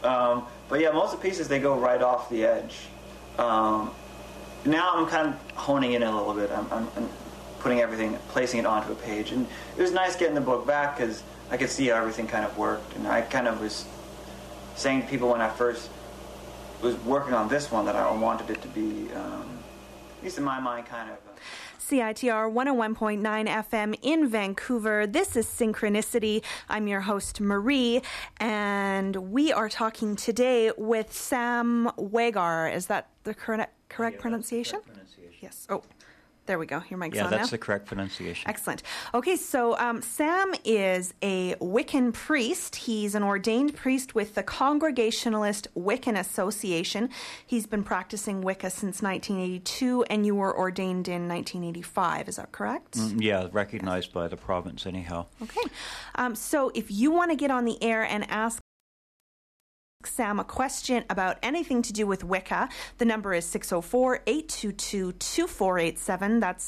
But yeah, most of the pieces, they go right off the edge. Now I'm kind of honing in a little bit. I'm putting everything, placing it onto a page. And it was nice getting the book back because I could see how everything kind of worked. And I kind of was saying to people when I first was working on this one that I wanted it to be, at least in my mind, kind of... CITR 101.9 FM in Vancouver. This is Synchronicity. I'm your host, Marie, and we are talking today with Sam Wegar. Is that the correct pronunciation? Correct pronunciation. Yes. Oh, there we go. Your mic's on now. Yeah, that's the correct pronunciation. Excellent. Okay, so Sam is a Wiccan priest. He's an ordained priest with the Congregationalist Wiccan Association. He's been practicing Wicca since 1982, and you were ordained in 1985. Is that correct? Yeah, recognized by the province anyhow. Okay. So if you want to get on the air and ask Sam a question about anything to do with Wicca, the number is 604-822-2487. That's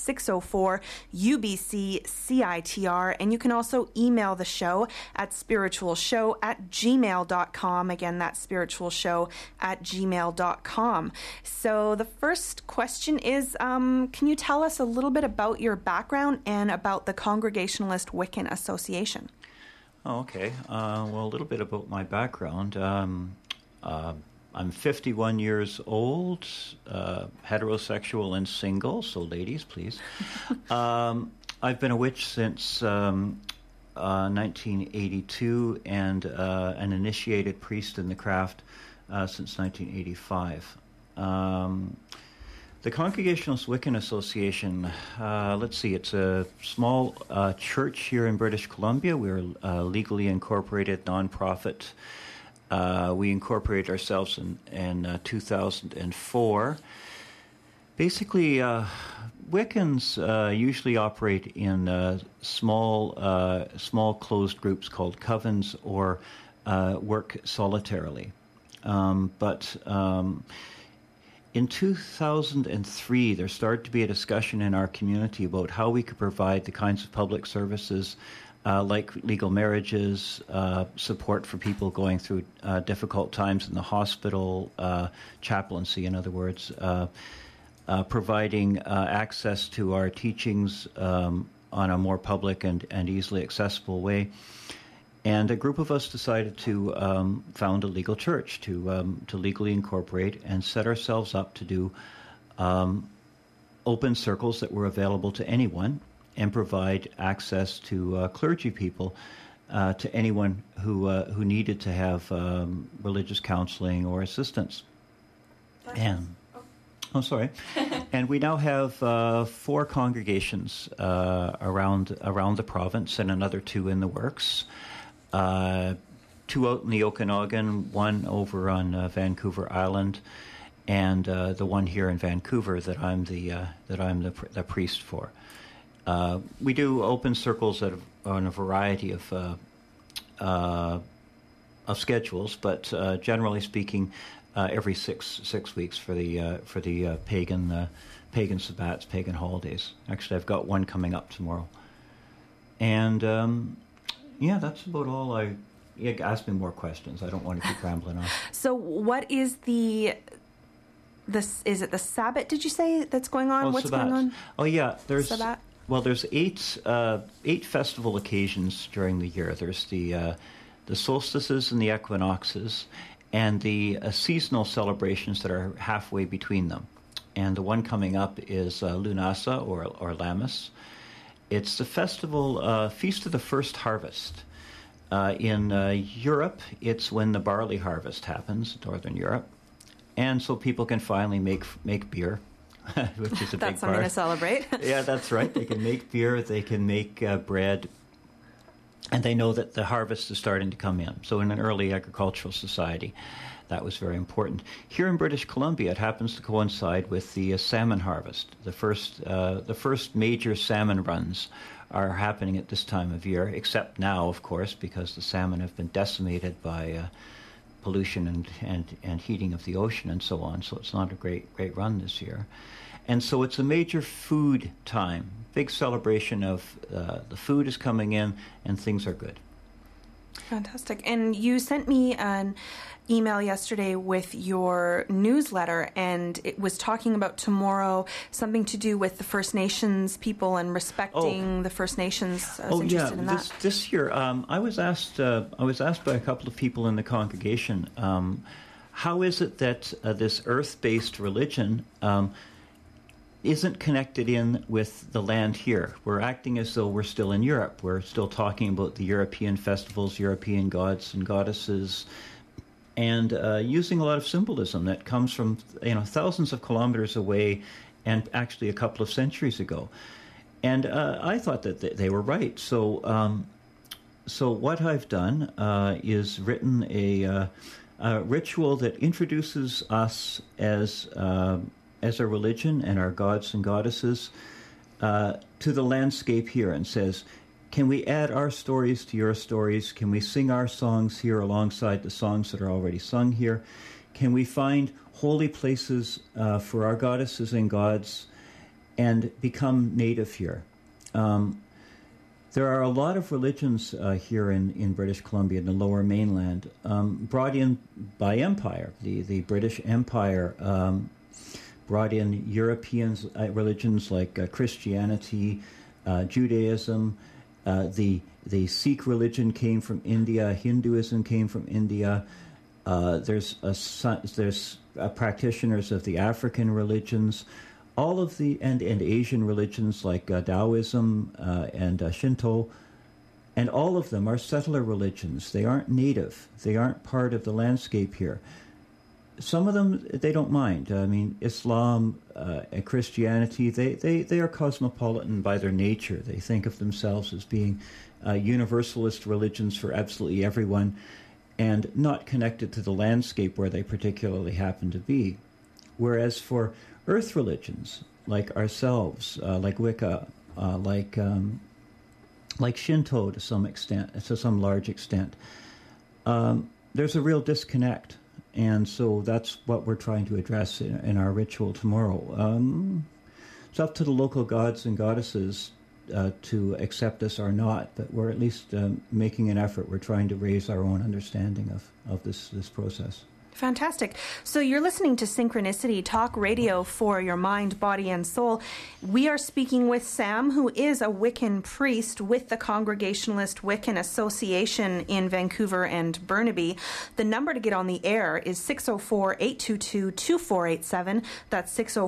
604-UBC-CITR. And you can also email the show at spiritualshow@gmail.com. Again, that's spiritualshow@gmail.com. So the first question is, can you tell us a little bit about your background and about the Congregationalist Wiccan Association? Oh, okay. Well, a little bit about my background. I'm 51 years old, heterosexual and single, so ladies, please. I've been a witch since 1982 and an initiated priest in the craft since 1985. The Congregationalist Wiccan Association, let's see, it's a small church here in British Columbia. We're a legally incorporated nonprofit. We incorporated ourselves in 2004. Basically, Wiccans usually operate in small closed groups called covens or work solitarily. In 2003, there started to be a discussion in our community about how we could provide the kinds of public services like legal marriages, support for people going through difficult times in the hospital, chaplaincy, in other words, providing access to our teachings on a more public and easily accessible way. And a group of us decided to found a legal church, to legally incorporate and set ourselves up to do open circles that were available to anyone and provide access to clergy people, to anyone who needed to have religious counseling or assistance. And we now have 4 congregations around the province and another 2 in the works. 2 out in the Okanagan, 1 over on Vancouver Island, and the one here in Vancouver that I'm the priest for. We do open circles on a variety of schedules, but generally speaking, every six weeks for the pagan sabbats, pagan holidays. Actually, I've got one coming up tomorrow, and. Yeah, that's about all. You ask me more questions. I don't want to keep rambling on. So what is is it the Sabbat, did you say, that's going on? What's Sabbat. Going on? Oh, yeah. There's Sabbat? Well, there's 8 festival occasions during the year. There's the solstices and the equinoxes and the seasonal celebrations that are halfway between them. And the one coming up is Lunasa or Lammas. It's the festival, Feast of the First Harvest. In Europe, it's when the barley harvest happens, Northern Europe. And so people can finally make beer, which is a big part. That's something to celebrate. Yeah, that's right. They can make beer, they can make bread, and they know that the harvest is starting to come in. So in an early agricultural society, that was very important. Here in British Columbia, it happens to coincide with the salmon harvest. The first major salmon runs are happening at this time of year, except now, of course, because the salmon have been decimated by pollution and heating of the ocean and so on. So it's not a great run this year. And so it's a major food time, big celebration of the food is coming in and things are good. Fantastic. And you sent me an email yesterday with your newsletter, and it was talking about tomorrow, something to do with the First Nations people and respecting the First Nations. I was interested in that. This year, I was asked by a couple of people in the congregation, how is it that this earth-based religion isn't connected in with the land here? We're acting as though we're still in Europe. We're still talking about the European festivals, European gods and goddesses, and using a lot of symbolism that comes from thousands of kilometers away, and actually a couple of centuries ago. And I thought that they were right. So what I've done is written a ritual that introduces us as a religion and our gods and goddesses to the landscape here, and says, can we add our stories to your stories? Can we sing our songs here alongside the songs that are already sung here? Can we find holy places for our goddesses and gods and become native here? There are a lot of religions here in British Columbia, in the Lower Mainland, brought in by empire. The British Empire brought in European religions like Christianity, Judaism. The Sikh religion came from India. Hinduism came from India. There's practitioners of the African religions, all of the and Asian religions like Taoism and Shinto, and all of them are settler religions. They aren't native. They aren't part of the landscape here. Some of them, they don't mind. I mean, Islam and Christianity, they are cosmopolitan by their nature. They think of themselves as being universalist religions for absolutely everyone, and not connected to the landscape where they particularly happen to be. Whereas for earth religions, like ourselves, like Wicca, like Shinto to some large extent, there's a real disconnect. And so that's what we're trying to address in our ritual tomorrow. It's up to the local gods and goddesses to accept us or not, but we're at least making an effort. We're trying to raise our own understanding of this process. Fantastic. So you're listening to Synchronicity, talk radio for your mind, body, and soul. We are speaking with Sam, who is a Wiccan priest with the Congregationalist Wiccan Association in Vancouver and Burnaby. The number to get on the air is 604-822-2487. That's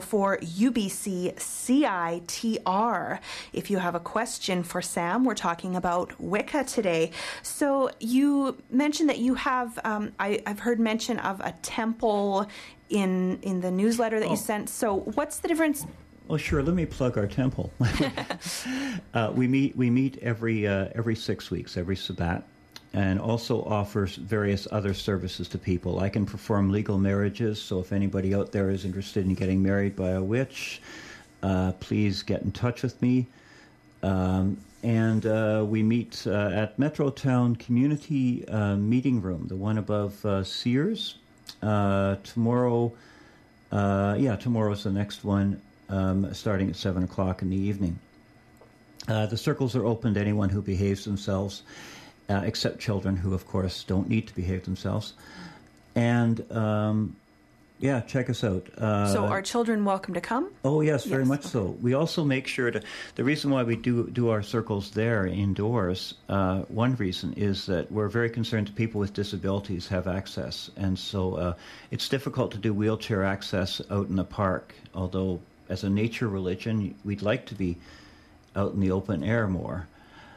604-UBC-CITR. If you have a question for Sam, we're talking about Wicca today. So you mentioned that you have, I've heard mention of a temple in the newsletter that you sent. So what's the difference? Well, sure. Let me plug our temple. We meet every 6 weeks, every Sabbat, and also offers various other services to people. I can perform legal marriages, so if anybody out there is interested in getting married by a witch, please get in touch with me. And we meet at Metrotown Community Meeting Room, the one above Sears. Tomorrow tomorrow's the next one, starting at 7 o'clock in the evening. The circles are open to anyone who behaves themselves, except children who, of course, don't need to behave themselves. And check us out. So are children welcome to come? Oh, yes, very much so. We also make sure the reason why we do our circles there indoors, one reason is that we're very concerned that people with disabilities have access. And so it's difficult to do wheelchair access out in the park, although as a nature religion, we'd like to be out in the open air more.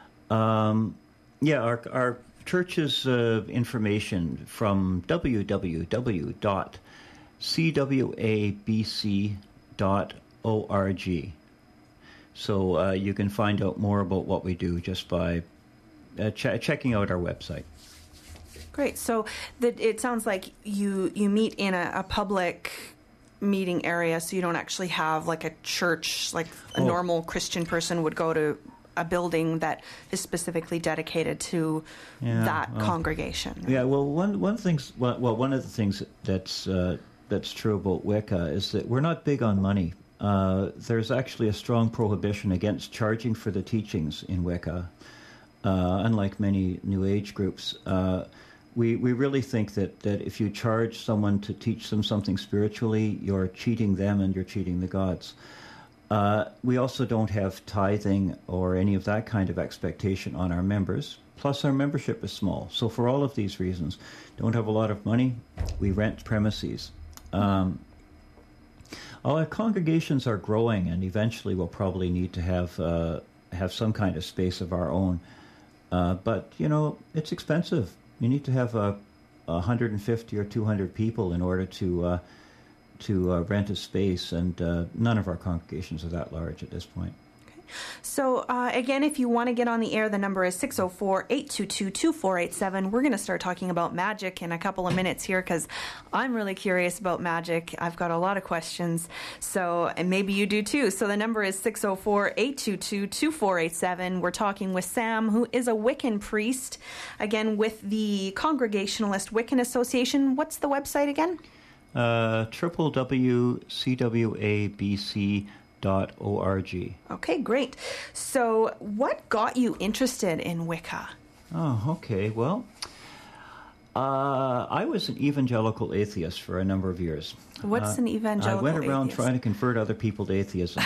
Our church's information from www.cwabc.org. So you can find out more about what we do just by checking out our website. Great. So it sounds like you meet in a public meeting area, so you don't actually have like a church, like a normal Christian person would go to a building that is specifically dedicated to that congregation. Yeah. Well, one of the things that's true about Wicca is that we're not big on money. There's actually a strong prohibition against charging for the teachings in Wicca. unlike many New Age groups. We really think that if you charge someone to teach them something spiritually, you're cheating them and you're cheating the gods. We also don't have tithing or any of that kind of expectation on our members. Plus, our membership is small. So for all of these reasons, don't have a lot of money, we rent premises. Our congregations are growing, and eventually we'll probably need to have some kind of space of our own. But, it's expensive. You need to have 150 or 200 people in order to rent a space, and none of our congregations are that large at this point. So, again, if you want to get on the air, the number is 604-822-2487. We're going to start talking about magic in a couple of minutes here because I'm really curious about magic. I've got a lot of questions, and maybe you do too. So the number is 604-822-2487. We're talking with Sam, who is a Wiccan priest, again, with the Congregationalist Wiccan Association. What's the website again? www.cwabc.org. Okay, great. So what got you interested in Wicca? Oh, okay. Well, I was an evangelical atheist for a number of years. What's an evangelical atheist? I went around trying to convert other people to atheism.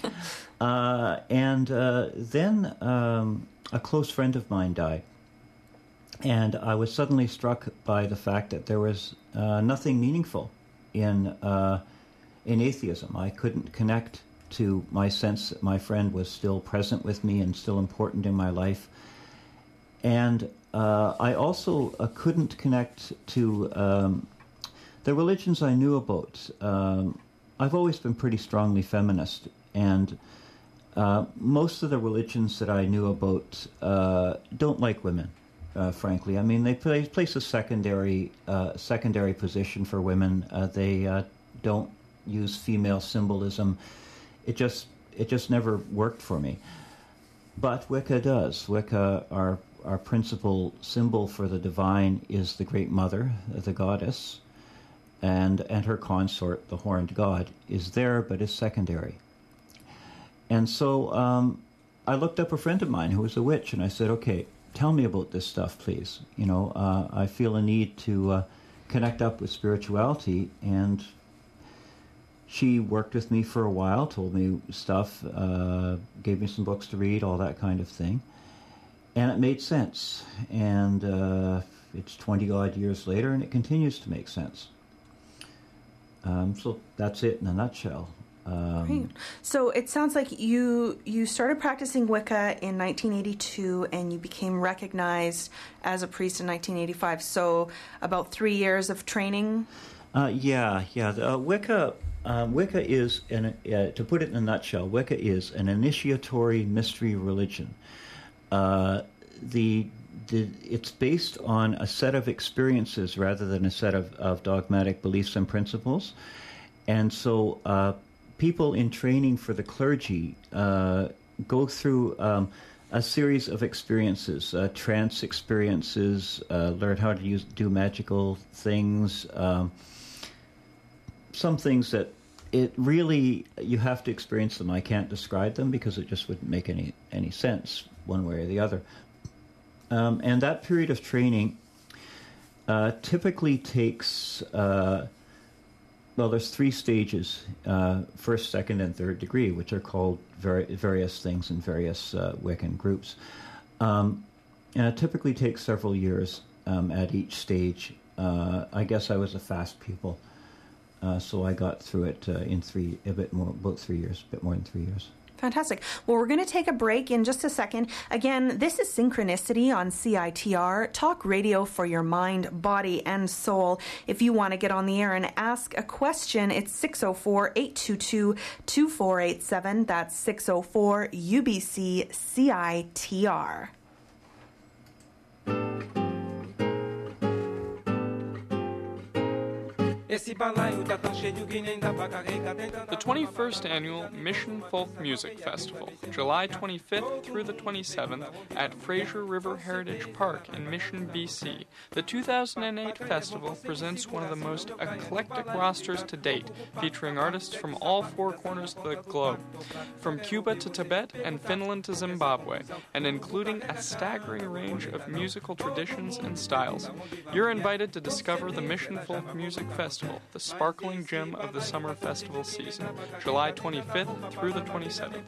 And then a close friend of mine died. And I was suddenly struck by the fact that there was nothing meaningful in atheism. I couldn't connect to my sense that my friend was still present with me and still important in my life. And I also couldn't connect to the religions I knew about. I've always been pretty strongly feminist, and most of the religions that I knew about don't like women, frankly. I mean, they place a secondary position for women. They don't use female symbolism. It just never worked for me. But Wicca does. Wicca, our principal symbol for the divine is the Great Mother, the goddess, and her consort, the horned god, is there but is secondary. And so I looked up a friend of mine who was a witch, and I said, okay, tell me about this stuff, please. I feel a need to connect up with spirituality, and she worked with me for a while, told me stuff, gave me some books to read, all that kind of thing. And it made sense. And it's 20-odd years later, and it continues to make sense. So that's it in a nutshell. Great. So it sounds like you started practicing Wicca in 1982, and you became recognized as a priest in 1985. So about 3 years of training? Yeah. Wicca is, to put it in a nutshell, Wicca is an initiatory mystery religion. It's based on a set of experiences rather than a set of dogmatic beliefs and principles. And so people in training for the clergy go through a series of experiences, trance experiences, learn how to do magical things, some things that you have to experience them. I can't describe them because it just wouldn't make any sense one way or the other. And that period of training typically takes, there's 3 stages, first, second, and third degree, which are called various things in various Wiccan groups. And it typically takes several years at each stage. I guess I was a fast pupil. So I got through it in about 3 years, a bit more than 3 years. Fantastic. Well, we're going to take a break in just a second. Again, this is Synchronicity on CITR, talk radio for your mind, body, and soul. If you want to get on the air and ask a question, it's 604-822-2487. That's 604-UBC-CITR. The 21st Annual Mission Folk Music Festival, July 25th through the 27th at Fraser River Heritage Park in Mission, BC. The 2008 festival presents one of the most eclectic rosters to date, featuring artists from all four corners of the globe, from Cuba to Tibet and Finland to Zimbabwe, and including a staggering range of musical traditions and styles. You're invited to discover the Mission Folk Music Festival, the sparkling gem of the summer festival season, July 25th through the 27th.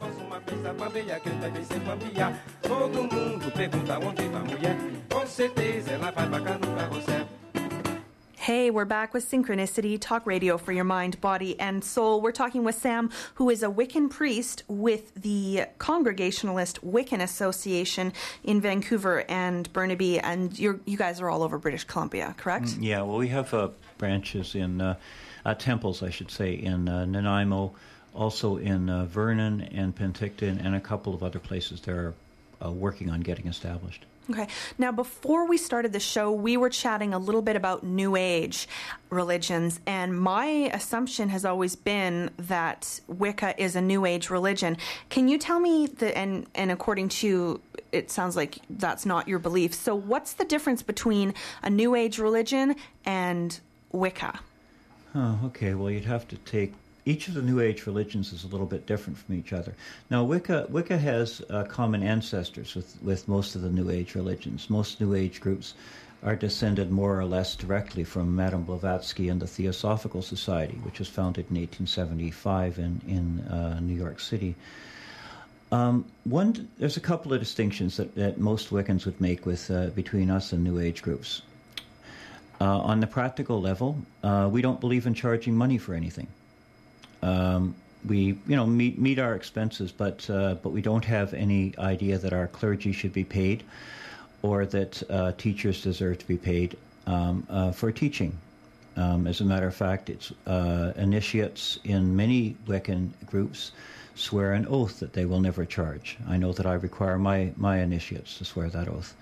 Hey, we're back with Synchronicity, talk radio for your mind, body, and soul. We're talking with Sam, who is a Wiccan priest with the Congregationalist Wiccan Association in Vancouver and Burnaby, and you guys are all over British Columbia, correct? Yeah, well, we have branches in, temples, I should say, in Nanaimo, also in Vernon and Penticton, and a couple of other places they're working on getting established. Okay. Now, before we started the show, we were chatting a little bit about New Age religions, and my assumption has always been that Wicca is a New Age religion. Can you tell me, and according to, it sounds like that's not your belief, so what's the difference between a New Age religion and Wicca? Oh, okay. Well, you'd have to take... Each of the New Age religions is a little bit different from each other. Now, Wicca has common ancestors with most of the New Age religions. Most New Age groups are descended more or less directly from Madame Blavatsky and the Theosophical Society, which was founded in 1875 in New York City. There's a couple of distinctions that most Wiccans would make between us and New Age groups. On the practical level, we don't believe in charging money for anything. We meet our expenses, but we don't have any idea that our clergy should be paid, or that teachers deserve to be paid for teaching. As a matter of fact, it's initiates in many Wiccan groups swear an oath that they will never charge. I know that I require my initiates to swear that oath.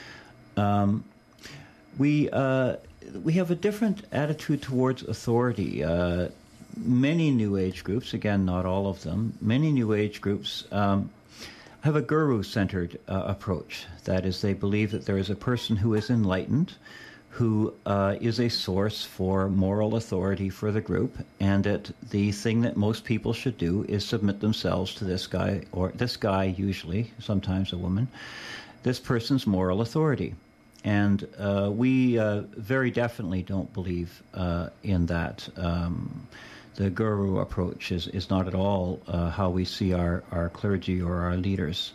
We have a different attitude towards authority. Many New Age groups, again, not all of them, many New Age groups have a guru-centered approach. That is, they believe that there is a person who is enlightened, who is a source for moral authority for the group, and that the thing that most people should do is submit themselves to this guy, or this guy usually, sometimes a woman, this person's moral authority. And we very definitely don't believe in that. The guru approach is not at all how we see our clergy or our leaders.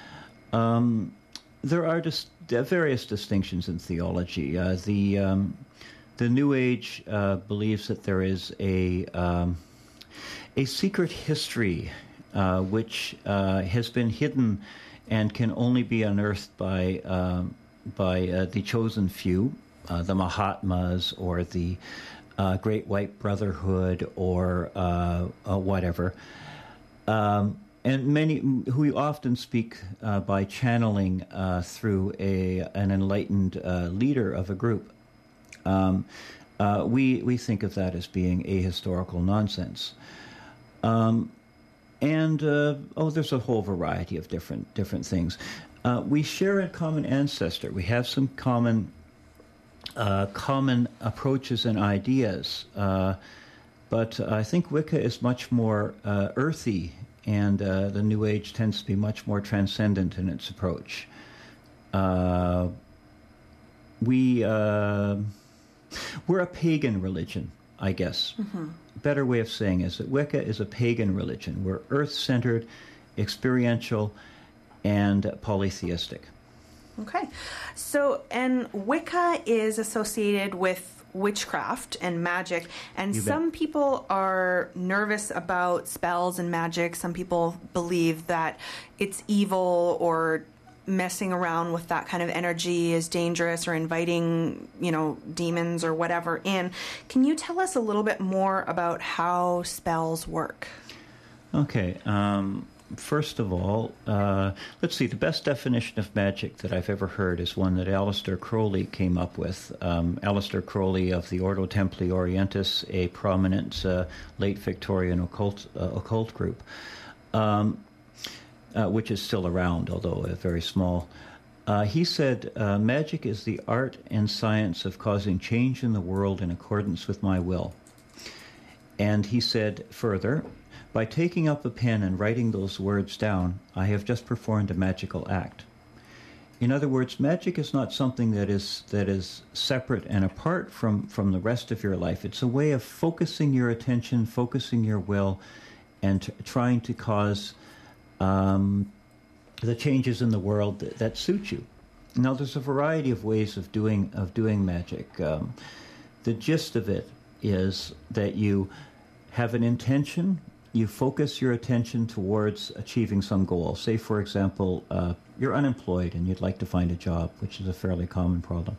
There are just various distinctions in theology. The New Age believes that there is a secret history which has been hidden and can only be unearthed by the chosen few, the Mahatmas or the Great White Brotherhood or whatever. And many who often speak by channeling through an enlightened leader of a group. We think of that as being ahistorical nonsense. There's a whole variety of different things. We share a common ancestor. We have some common approaches and ideas, but I think Wicca is much more earthy, and the New Age tends to be much more transcendent in its approach. We're a pagan religion, I guess. Mm-hmm. A better way of saying is that Wicca is a pagan religion. We're earth-centered, experiential, and polytheistic. Okay. So, and Wicca is associated with witchcraft and magic, and some people are nervous about spells and magic. Some people believe that it's evil, or messing around with that kind of energy is dangerous, or inviting, demons or whatever in. Can you tell us a little bit more about how spells work? Okay. first of all, let's see, the best definition of magic that I've ever heard is one that Aleister Crowley came up with. Aleister Crowley of the Ordo Templi Orientis, a prominent late Victorian occult group, which is still around, although very small. He said, magic is the art and science of causing change in the world in accordance with my will. And he said further, by taking up a pen and writing those words down, I have just performed a magical act. In other words, magic is not something that is separate and apart from the rest of your life. It's a way of focusing your attention, focusing your will, and trying to cause the changes in the world that suit you. Now, there's a variety of ways of doing magic. The gist of it is that you have an intention. You focus your attention towards achieving some goal. Say, for example, you're unemployed and you'd like to find a job, which is a fairly common problem.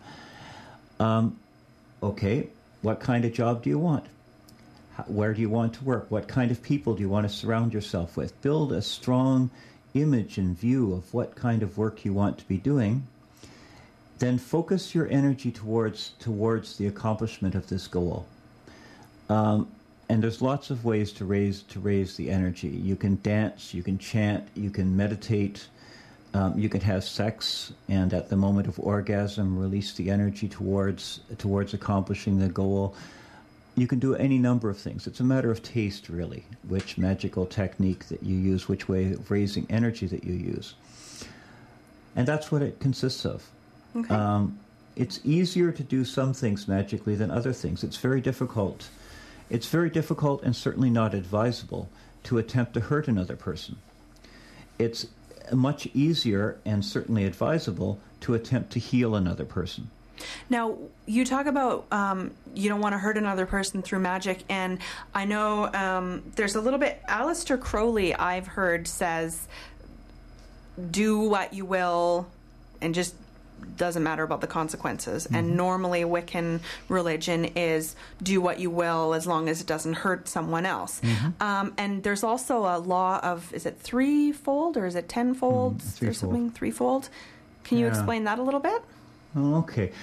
Okay, what kind of job do you want? Where do you want to work? What kind of people do you want to surround yourself with? Build a strong image and view of what kind of work you want to be doing. Then focus your energy towards the accomplishment of this goal. And there's lots of ways to raise the energy. You can dance, you can chant, you can meditate, you can have sex, and at the moment of orgasm, release the energy towards accomplishing the goal. You can do any number of things. It's a matter of taste, really, which magical technique that you use, which way of raising energy that you use. And that's what it consists of. Okay. It's easier to do some things magically than other things. It's very difficult. It's very difficult and certainly not advisable to attempt to hurt another person. It's much easier and certainly advisable to attempt to heal another person. Now, you talk about you don't want to hurt another person through magic, and I know there's a little bit, Aleister Crowley, I've heard, says, do what you will, and just doesn't matter about the consequences. Mm-hmm. And normally Wiccan religion is do what you will as long as it doesn't hurt someone else. Mm-hmm. And there's also a law of, is it threefold or is it tenfold? There's something threefold. Can you explain that a little bit? Okay.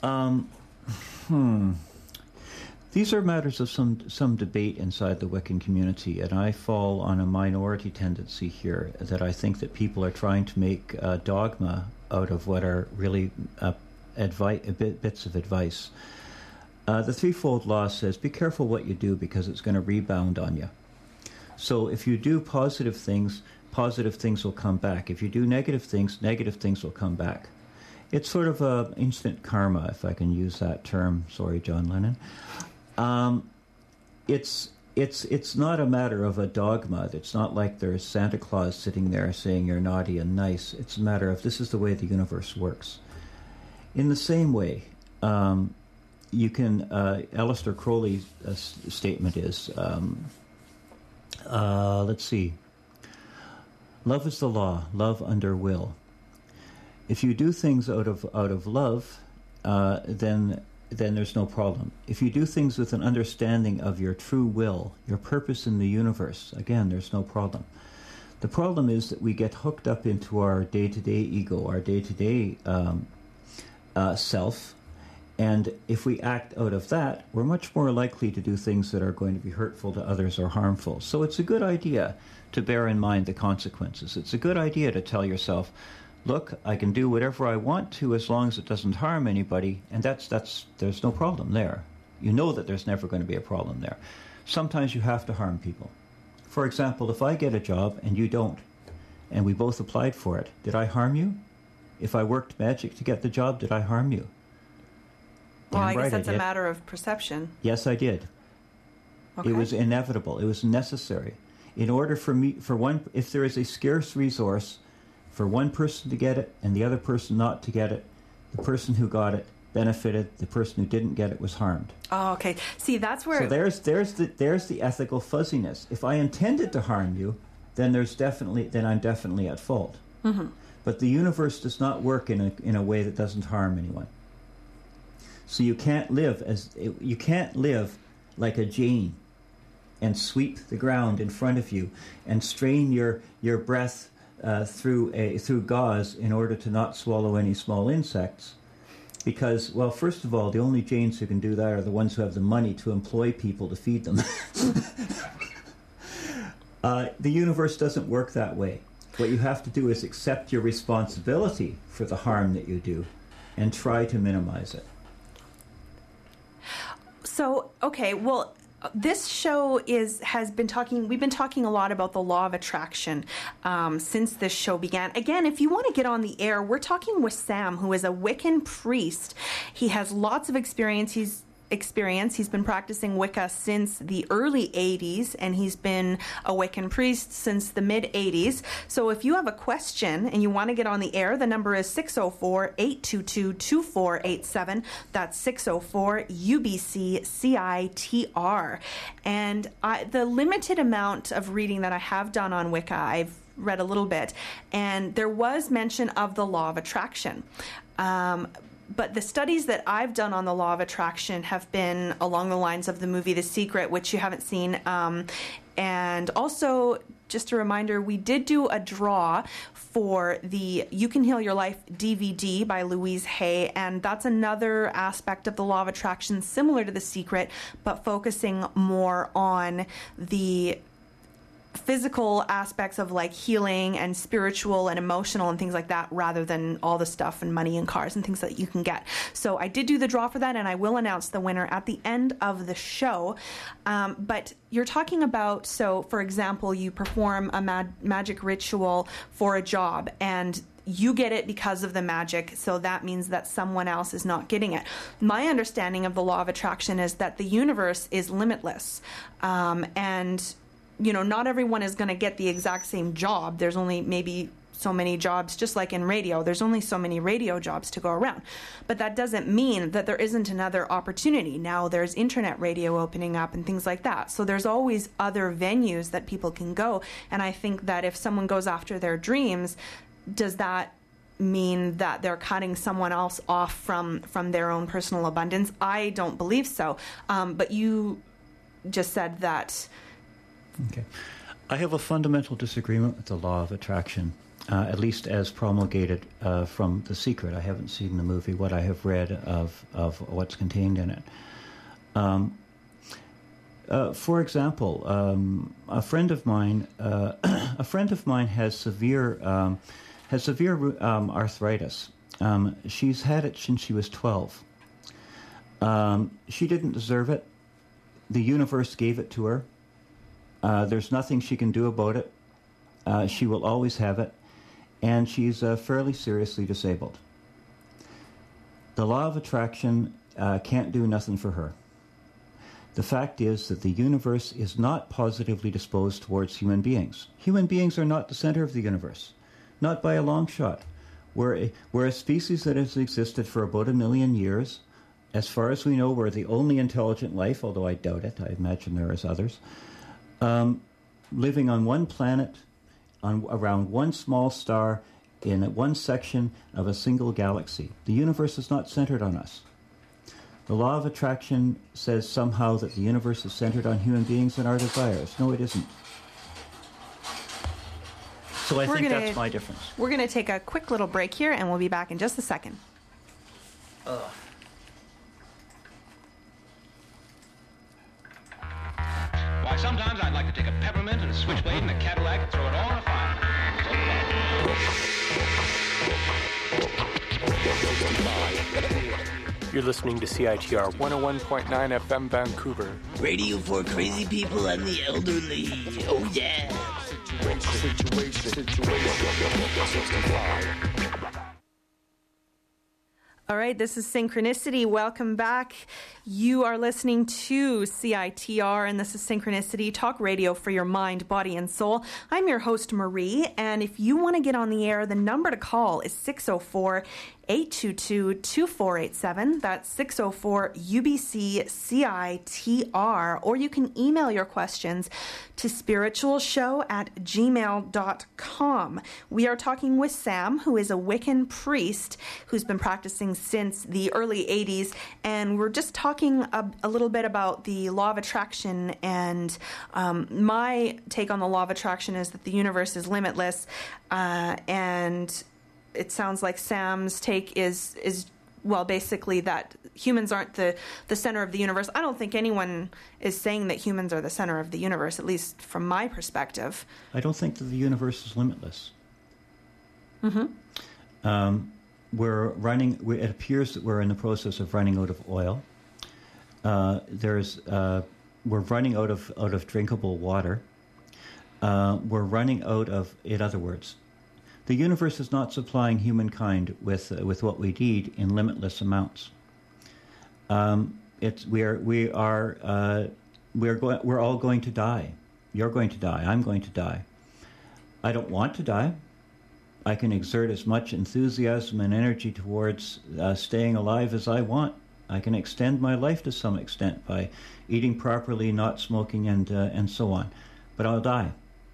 These are matters of some debate inside the Wiccan community, and I fall on a minority tendency here that I think that people are trying to make dogma out of what are really bits of advice. The threefold law says, be careful what you do because it's going to rebound on you. So if you do positive things will come back. If you do negative things will come back. It's sort of instant karma, if I can use that term. Sorry, John Lennon. It's not a matter of a dogma. It's not like there's Santa Claus sitting there saying you're naughty and nice. It's a matter of this is the way the universe works. In the same way, you can. Aleister Crowley's statement is, let's see. Love is the law. Love under will. If you do things out of love, then there's no problem. If you do things with an understanding of your true will, your purpose in the universe, again, there's no problem. The problem is that we get hooked up into our day-to-day ego, our day-to-day self, and if we act out of that, we're much more likely to do things that are going to be hurtful to others or harmful. So it's a good idea to bear in mind the consequences. It's a good idea to tell yourself, look, I can do whatever I want to as long as it doesn't harm anybody, and there's no problem there. You know that there's never going to be a problem there. Sometimes you have to harm people. For example, if I get a job and you don't, and we both applied for it, did I harm you? If I worked magic to get the job, did I harm you? Well, I guess that's a matter of perception. Yes, I did. Okay. It was inevitable. It was necessary. In order for me, if there is a scarce resource, for one person to get it and the other person not to get it, the person who got it benefited, the person who didn't get it was harmed. Oh, okay. See, that's where... So there's the ethical fuzziness. If I intended to harm you, then I'm definitely at fault. Mm-hmm. But the universe does not work in a way that doesn't harm anyone. So you can't live like a Jane. and sweep the ground in front of you and strain your breath through gauze in order to not swallow any small insects. Because, well, first of all, the only Jains who can do that are the ones who have the money to employ people to feed them. The universe doesn't work that way. What you have to do is accept your responsibility for the harm that you do and try to minimize it. So, okay, well, this show we've been talking a lot about the law of attraction since this show began. Again, if you want to get on the air, we're talking with Sam, who is a Wiccan priest. He has lots of experience. He's been practicing Wicca since the early 80s, and he's been a Wiccan priest since the mid 80s. So if you have a question and you want to get on the air, the number is 604-822-2487. That's 604-UBC-CITR. And the limited amount of reading that I have done on Wicca, I've read a little bit, and there was mention of the law of attraction. But the studies that I've done on the law of attraction have been along the lines of the movie The Secret, which you haven't seen. And also, just a reminder, we did do a draw for the You Can Heal Your Life DVD by Louise Hay, and that's another aspect of the law of attraction similar to The Secret, but focusing more on the physical aspects of like healing and spiritual and emotional and things like that, rather than all the stuff and money and cars and things that you can get. So I did do the draw for that, and I will announce the winner at the end of the show. But you're talking about, so for example, you perform a magic ritual for a job, and you get it because of the magic, so that means that someone else is not getting it. My understanding of the law of attraction is that the universe is limitless, and you know, not everyone is going to get the exact same job. There's only maybe so many jobs, just like in radio. There's only so many radio jobs to go around. But that doesn't mean that there isn't another opportunity. Now there's internet radio opening up and things like that. So there's always other venues that people can go. And I think that if someone goes after their dreams, does that mean that they're cutting someone else off from their own personal abundance? I don't believe so. But you just said that... Okay. I have a fundamental disagreement with the law of attraction, at least as promulgated from The Secret. I haven't seen the movie. What I have read of what's contained in it. For example, a friend of mine has severe arthritis. She's had it since she was 12. She didn't deserve it. The universe gave it to her. There's nothing she can do about it. She will always have it, and she's fairly seriously disabled. The law of attraction can't do nothing for her. The fact is that the universe is not positively disposed towards human beings. Human beings are not the center of the universe, not by a long shot. We're a species that has existed for about 1 million years. As far as we know, we're the only intelligent life, although I doubt it. I imagine there is others. Living on one planet, around one small star, in one section of a single galaxy. The universe is not centered on us. The law of attraction says somehow that the universe is centered on human beings and our desires. No, it isn't. So I think that's my difference. We're going to take a quick little break here, and we'll be back in just a second. Why, sometimes I'd like to take a peppermint and a switchblade and a Cadillac and throw it all in a fire. You're listening to CITR 101.9 FM Vancouver. Radio for crazy people and the elderly. Oh, yeah. All right, this is Synchronicity. Welcome back. You are listening to CITR, and this is Synchronicity, talk radio for your mind, body, and soul. I'm your host, Marie, and if you want to get on the air, the number to call is 604-822-2487. That's 604-UBC-CITR. Or you can email your questions to spiritualshow@gmail.com. We are talking with Sam, who is a Wiccan priest who's been practicing since the early 80s. And we're just talking a little bit about the law of attraction. And my take on the law of attraction is that the universe is limitless. And it sounds like Sam's take is well, basically that humans aren't the center of the universe. I don't think anyone is saying that humans are the center of the universe, at least from my perspective. I don't think that the universe is limitless. Mm-hmm. It appears that we're in the process of running out of oil. We're running out of drinkable water. We're running out of, in other words, the universe is not supplying humankind with what we need in limitless amounts. We're all going to die. You're going to die. I'm going to die. I don't want to die. I can exert as much enthusiasm and energy towards staying alive as I want. I can extend my life to some extent by eating properly, not smoking, and so on. But I'll die.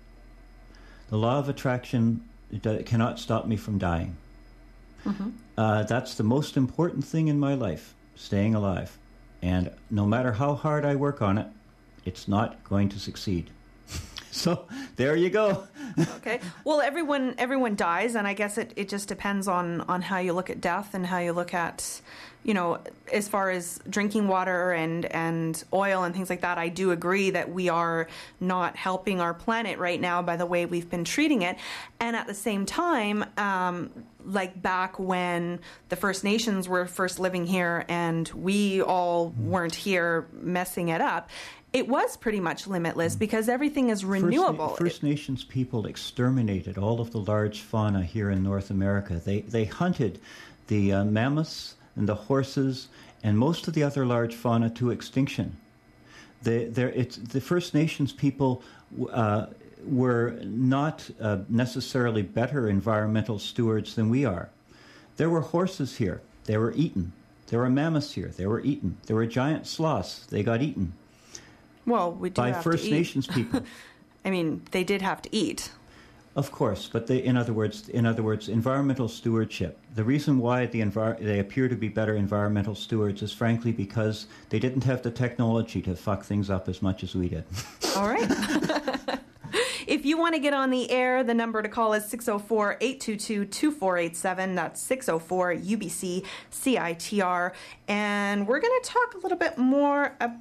The law of attraction cannot stop me from dying. Mm-hmm. That's the most important thing in my life, staying alive. And no matter how hard I work on it, it's not going to succeed. So there you go. Okay. Well, everyone dies, and I guess it just depends on how you look at death and how you look at, as far as drinking water and oil and things like that. I do agree that we are not helping our planet right now by the way we've been treating it. And at the same time, like back when the First Nations were first living here and we all weren't here messing it up, it was pretty much limitless because everything is renewable. First Nations people exterminated all of the large fauna here in North America. They hunted the mammoths and the horses and most of the other large fauna to extinction. The First Nations people were not necessarily better environmental stewards than we are. There were horses here. They were eaten. There were mammoths here. They were eaten. There were giant sloths. They got eaten. Well, we do by have First to eat. Nations people. I mean, they did have to eat. Of course, but in other words, environmental stewardship. The reason why they appear to be better environmental stewards is frankly because they didn't have the technology to fuck things up as much as we did. All right. If you want to get on the air, the number to call is 604-822-2487. That's 604-UBC-CITR. And we're going to talk a little bit more about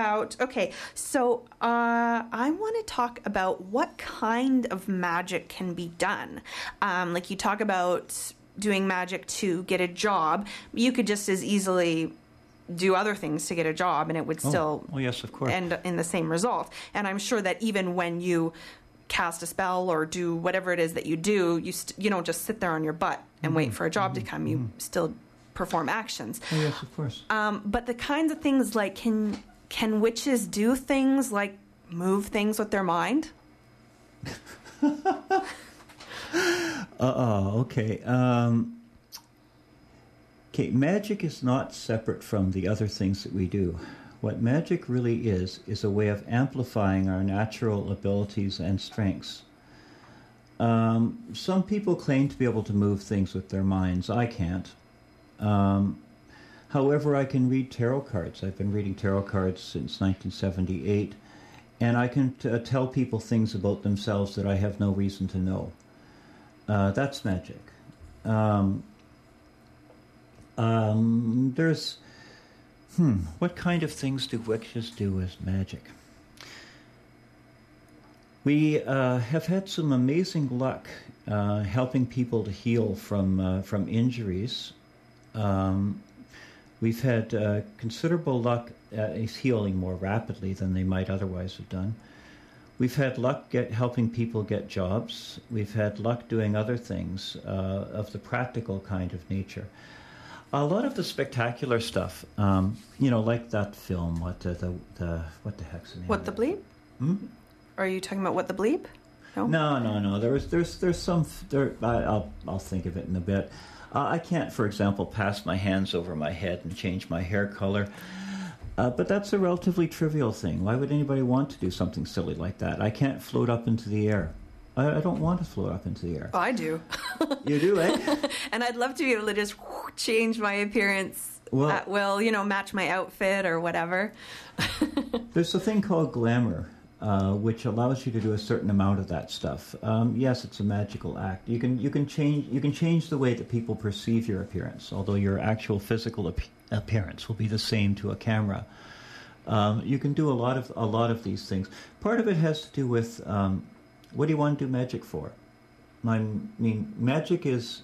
so I want to talk about what kind of magic can be done. Like you talk about doing magic to get a job. You could just as easily do other things to get a job and it would still yes, of course. end in the same result. And I'm sure that even when you cast a spell or do whatever it is that you do, you don't just sit there on your butt and wait for a job to come. You still perform actions. Oh, yes, of course. But the kinds of things like can witches do things like move things with their mind? Okay. Okay, magic is not separate from the other things that we do. What magic really is a way of amplifying our natural abilities and strengths. Some people claim to be able to move things with their minds. I can't. However, I can read tarot cards. I've been reading tarot cards since 1978, and I can tell people things about themselves that I have no reason to know. That's magic. What kind of things do witches do as magic? We have had some amazing luck helping people to heal from injuries. We've had considerable luck healing more rapidly than they might otherwise have done. We've had luck helping people get jobs. We've had luck doing other things of the practical kind of nature. A lot of the spectacular stuff, like that film. What the heck's the name? What the Bleep? Are you talking about What the Bleep? No. There's some. I'll think of it in a bit. I can't, for example, pass my hands over my head and change my hair color. But that's a relatively trivial thing. Why would anybody want to do something silly like that? I can't float up into the air. I don't want to float up into the air. Oh, I do. You do, eh? And I'd love to be able to just change my appearance at will, match my outfit or whatever. There's a thing called glamour, which allows you to do a certain amount of that stuff. Yes, it's a magical act. You can change the way that people perceive your appearance, although your actual physical appearance will be the same to a camera. You can do a lot of these things. Part of it has to do with what do you want to do magic for? I mean, magic is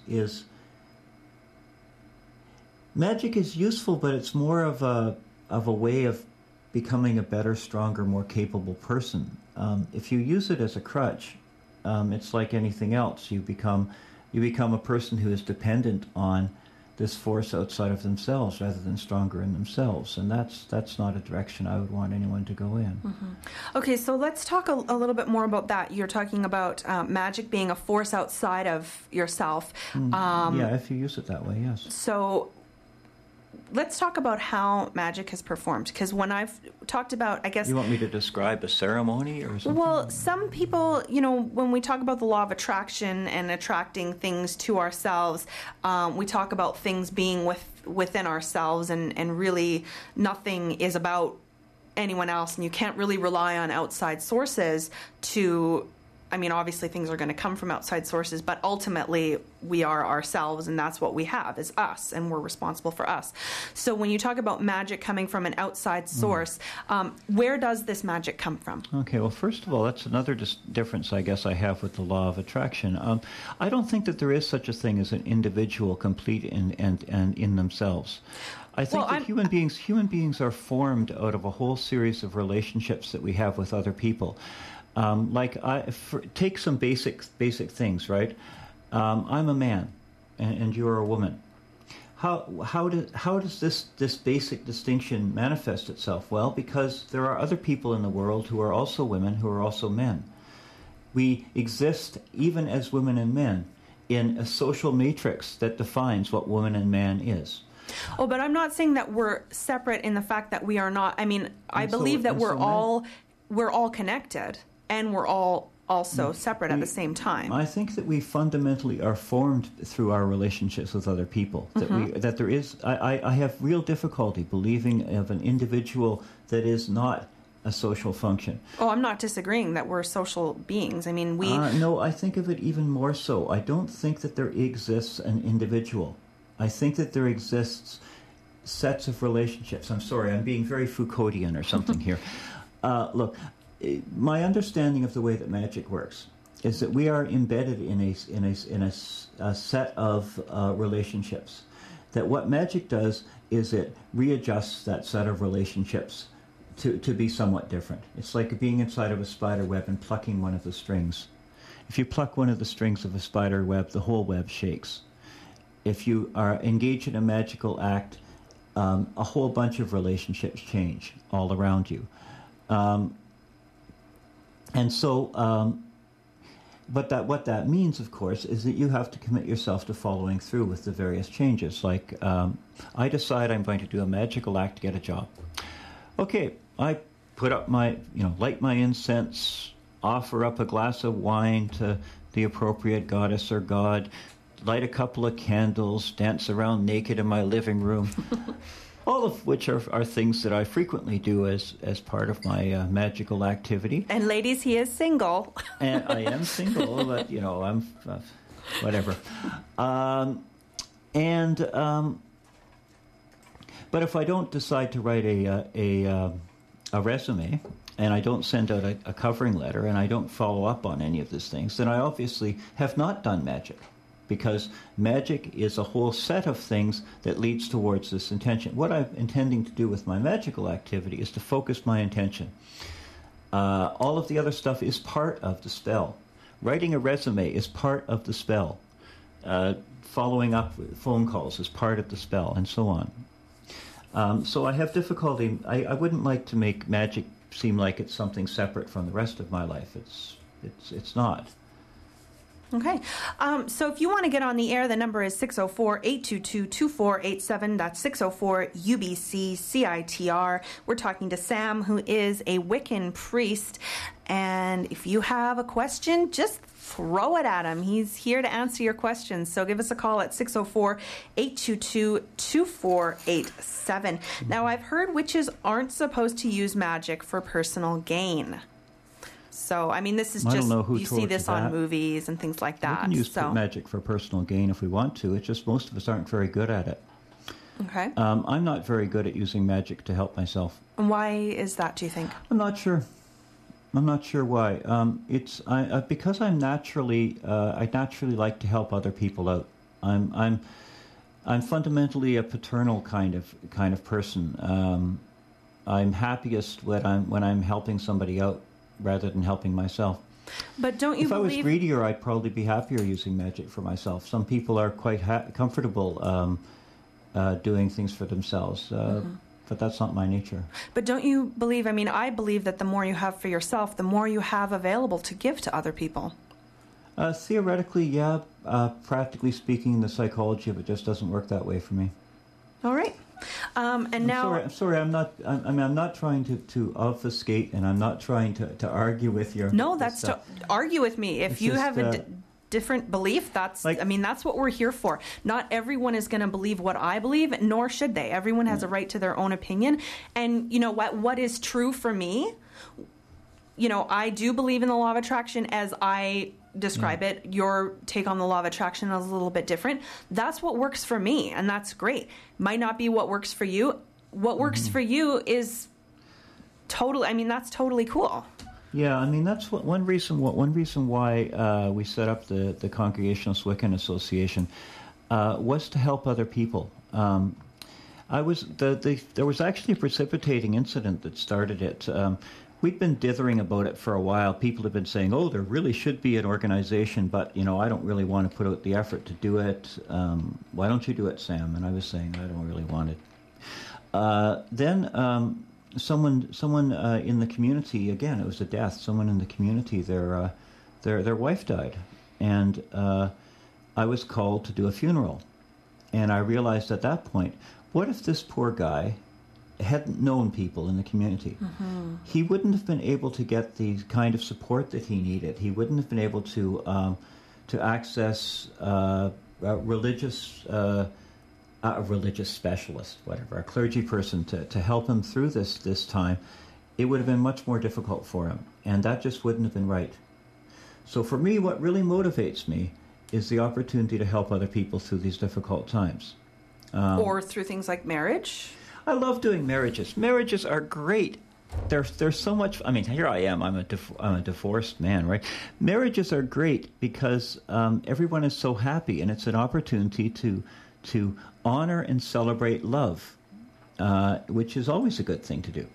useful, but it's more of a way of becoming a better, stronger, more capable person. If you use it as a crutch, it's like anything else. You become a person who is dependent on this force outside of themselves rather than stronger in themselves, and that's not a direction I would want anyone to go in. Mm-hmm. Okay, so let's talk a little bit more about that. You're talking about magic being a force outside of yourself. Yeah, if you use it that way, yes. So let's talk about how magic is performed, because when I've talked about, I guess... You want me to describe a ceremony or something? Well, some people, when we talk about the law of attraction and attracting things to ourselves, we talk about things being within ourselves, and really nothing is about anyone else, and you can't really rely on outside sources to... I mean, obviously things are going to come from outside sources, but ultimately we are ourselves, and that's what we have, is us, and we're responsible for us. So when you talk about magic coming from an outside source, where does this magic come from? Okay, well, first of all, that's another difference I guess I have with the law of attraction. I don't think that there is such a thing as an individual complete and in themselves. I think that human beings are formed out of a whole series of relationships that we have with other people. Take some basic things, right? I'm a man, and you're a woman. How does this basic distinction manifest itself? Well, because there are other people in the world who are also women, who are also men. We exist, even as women and men, in a social matrix that defines what woman and man is. Oh, but I'm not saying that we're separate in the fact that we are not. I mean, I believe that we're all connected. And we're all also separate at the same time. I think that we fundamentally are formed through our relationships with other people. That there is. I have real difficulty believing of an individual that is not a social function. Oh, I'm not disagreeing that we're social beings. I mean, we... No, I think of it even more so. I don't think that there exists an individual. I think that there exists sets of relationships. I'm sorry, I'm being very Foucauldian or something here. Look... My understanding of the way that magic works is that we are embedded in a set of relationships. That what magic does is it readjusts that set of relationships to be somewhat different. It's like being inside of a spider web and plucking one of the strings. If you pluck one of the strings of a spider web, the whole web shakes. If you are engaged in a magical act, a whole bunch of relationships change all around you. And so, what that means, of course, is that you have to commit yourself to following through with the various changes. Like, I decide I'm going to do a magical act to get a job. Okay, I put up light my incense, offer up a glass of wine to the appropriate goddess or god, light a couple of candles, dance around naked in my living room. All of which are things that I frequently do as part of my magical activity. And ladies, he is single. And I am single, but I'm whatever. But if I don't decide to write a resume, and I don't send out a covering letter, and I don't follow up on any of these things, then I obviously have not done magic. Because magic is a whole set of things that leads towards this intention. What I'm intending to do with my magical activity is to focus my intention. All of the other stuff is part of the spell. Writing a resume is part of the spell. Following up with phone calls is part of the spell, and so on. So I have difficulty. I wouldn't like to make magic seem like it's something separate from the rest of my life. It's not. Okay. So if you want to get on the air, the number is 604-822-2487. That's 604-UBC-CITR. We're talking to Sam, who is a Wiccan priest. And if you have a question, just throw it at him. He's here to answer your questions. So give us a call at 604-822-2487. Now, I've heard witches aren't supposed to use magic for personal gain. So, I mean, this is just, you see this on movies and things like that. We can use magic for personal gain if we want to. It's just most of us aren't very good at it. Okay. I'm not very good at using magic to help myself. And why is that, do you think? I'm not sure. I'm not sure why. Because I naturally like to help other people out. I'm fundamentally a paternal kind of person. I'm happiest when I'm helping somebody out rather than helping myself. But don't you believe... If I was greedier, I'd probably be happier using magic for myself. Some people are quite comfortable doing things for themselves, but that's not my nature. But don't you believe, I mean, I believe that the more you have for yourself, the more you have available to give to other people. Theoretically, yeah. Practically speaking, the psychology of it just doesn't work that way for me. All right. And now, I'm sorry. I'm not trying to obfuscate, and I'm not trying to argue with your. No, that's to argue with me. If you have a different belief, that's that's what we're here for. Not everyone is going to believe what I believe, nor should they. Everyone has a right to their own opinion, and you know what is true for me. You know, I do believe in the law of attraction as I describe it. Your take on the law of attraction is a little bit different. That's what works for me, and that's great. Might not be what works for you. What works for you is totally, that's totally cool. Yeah, I mean, that's one reason why we set up the Congregationalist Wiccan Association was to help other people. There was actually a precipitating incident that started it. We'd been dithering about it for a while. People have been saying, "Oh, there really should be an organization, but I don't really want to put out the effort to do it. Why don't you do it, Sam?" And I was saying, "I don't really want it." Then someone in the community, again, it was a death. Someone in the community, their wife died, and I was called to do a funeral. And I realized at that point, what if this poor guy hadn't known people in the community? He wouldn't have been able to get the kind of support that he needed. He wouldn't have been able to access a religious specialist, whatever, a clergy person to help him through this time. It would have been much more difficult for him, and that just wouldn't have been right. So for me, what really motivates me is the opportunity to help other people through these difficult times. Or through things like marriage. I love doing marriages. Marriages are great. There's so much. I mean, here I am. I'm a divorced man, right? Marriages are great because everyone is so happy, and it's an opportunity to honor and celebrate love, which is always a good thing to do.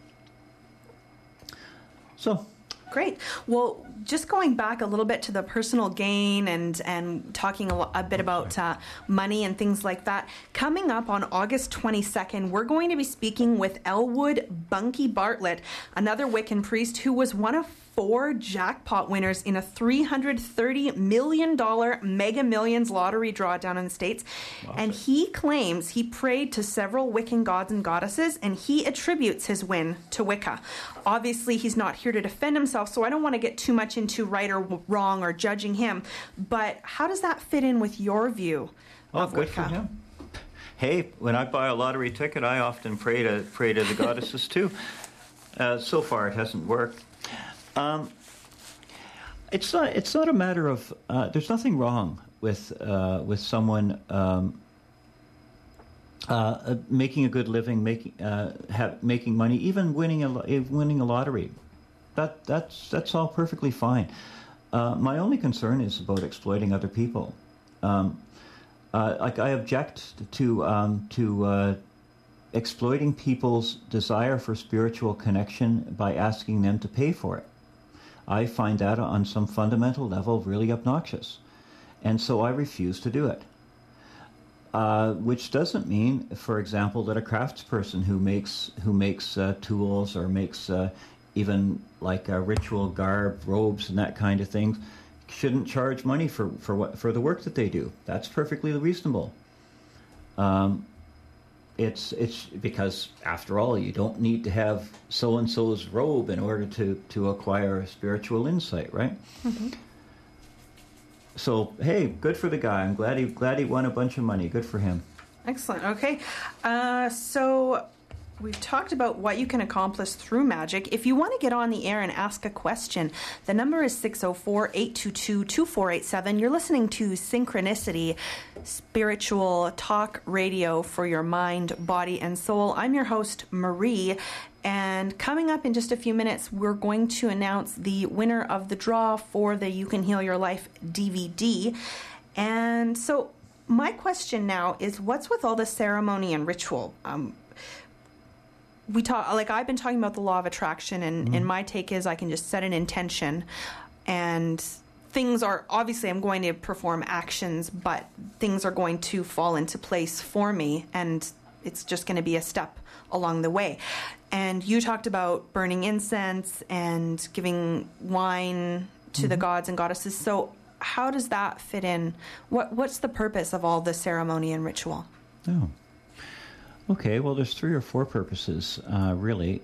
So. Great. Well, just going back a little bit to the personal gain and talking a bit about money and things like that, coming up on August 22nd, we're going to be speaking with Elwood Bunky Bartlett, another Wiccan priest who was one of 4 jackpot winners in a $330 million Mega Millions lottery draw down in the States. Wow. And he claims he prayed to several Wiccan gods and goddesses, and he attributes his win to Wicca. Obviously, he's not here to defend himself, so I don't want to get too much into right or wrong or judging him. But how does that fit in with your view of good Wicca? For him. Hey, when I buy a lottery ticket, I often pray to the goddesses too. So far, it hasn't worked. It's not a matter of there's nothing wrong with someone making a good living, making money, even winning a lottery. That's all perfectly fine. My only concern is about exploiting other people. I object to exploiting people's desire for spiritual connection by asking them to pay for it. I find that on some fundamental level really obnoxious, and so I refuse to do it. Which doesn't mean, for example, that a craftsperson who makes tools or makes even like ritual garb, robes, and that kind of thing, shouldn't charge money for the work that they do. That's perfectly reasonable. It's because, after all, you don't need to have so-and-so's robe in order to acquire spiritual insight, right? Mm-hmm. So, hey, good for the guy. I'm glad he won a bunch of money. Good for him. Excellent. Okay. So we've talked about what you can accomplish through magic. If you want to get on the air and ask a question, the number is 604-822-2487. You're listening to Synchronicity, spiritual talk radio for your mind, body, and soul. I'm your host, Marie. And coming up in just a few minutes, we're going to announce the winner of the draw for the You Can Heal Your Life DVD. And so my question now is, what's with all the ceremony and ritual? I've been talking about the law of attraction, and my take is I can just set an intention, and things are, obviously I'm going to perform actions, but things are going to fall into place for me, and it's just going to be a step along the way. And you talked about burning incense and giving wine to the gods and goddesses. So how does that fit in? What's the purpose of all the ceremony and ritual? Oh. Okay, well, there's 3 or 4 purposes, really.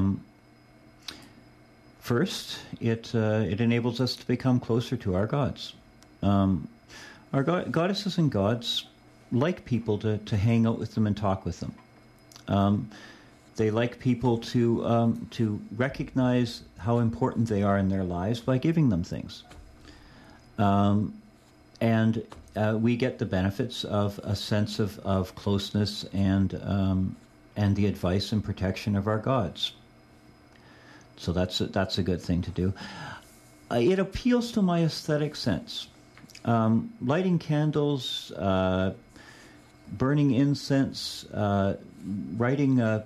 First, it enables us to become closer to our gods. Our goddesses and gods like people to hang out with them and talk with them. They like people to recognize how important they are in their lives by giving them things. And we get the benefits of a sense of closeness and the advice and protection of our gods. So that's a good thing to do. It appeals to my aesthetic sense. Lighting candles, burning incense, writing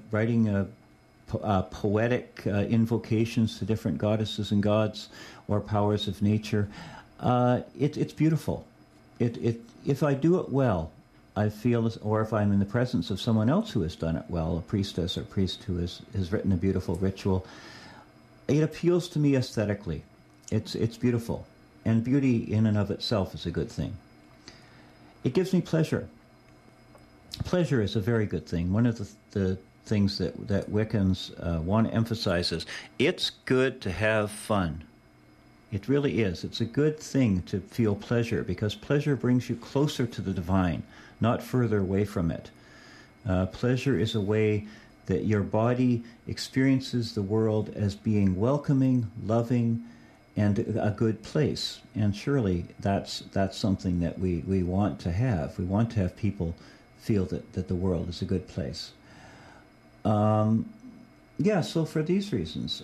poetic invocations to different goddesses and gods or powers of nature. It's beautiful. If I do it well, I feel, or if I'm in the presence of someone else who has done it well, a priestess or priest who has written a beautiful ritual, it appeals to me aesthetically. It's beautiful, and beauty in and of itself is a good thing. It gives me pleasure. Pleasure is a very good thing. One of the things that Wiccans want to emphasize is it's good to have fun. It really is. It's a good thing to feel pleasure, because pleasure brings you closer to the divine, not further away from it. Pleasure is a way that your body experiences the world as being welcoming, loving, and a good place. And surely that's something that we want to have. We want to have people feel that the world is a good place. So for these reasons.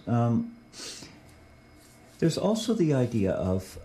There's also the idea of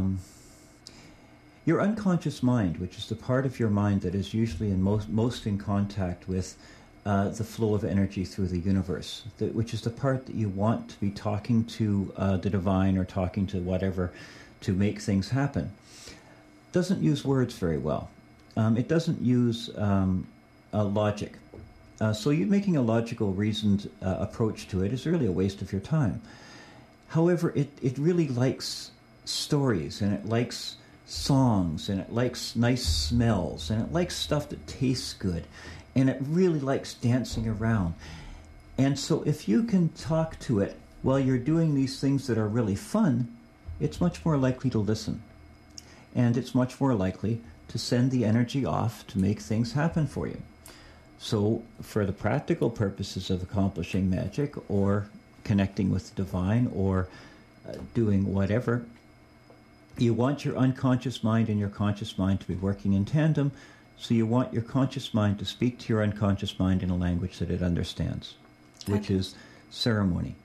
your unconscious mind, which is the part of your mind that is usually most in contact with the flow of energy through the universe, which is the part that you want to be talking to the divine or talking to whatever to make things happen. Doesn't use words very well. It doesn't use logic. So you making a logical, reasoned approach to it is really a waste of your time. However, it really likes stories, and it likes songs, and it likes nice smells, and it likes stuff that tastes good, and it really likes dancing around. And so if you can talk to it while you're doing these things that are really fun, it's much more likely to listen. And it's much more likely to send the energy off to make things happen for you. So for the practical purposes of accomplishing magic or connecting with the divine or doing whatever, you want your unconscious mind and your conscious mind to be working in tandem, so you want your conscious mind to speak to your unconscious mind in a language that it understands, which is ceremony.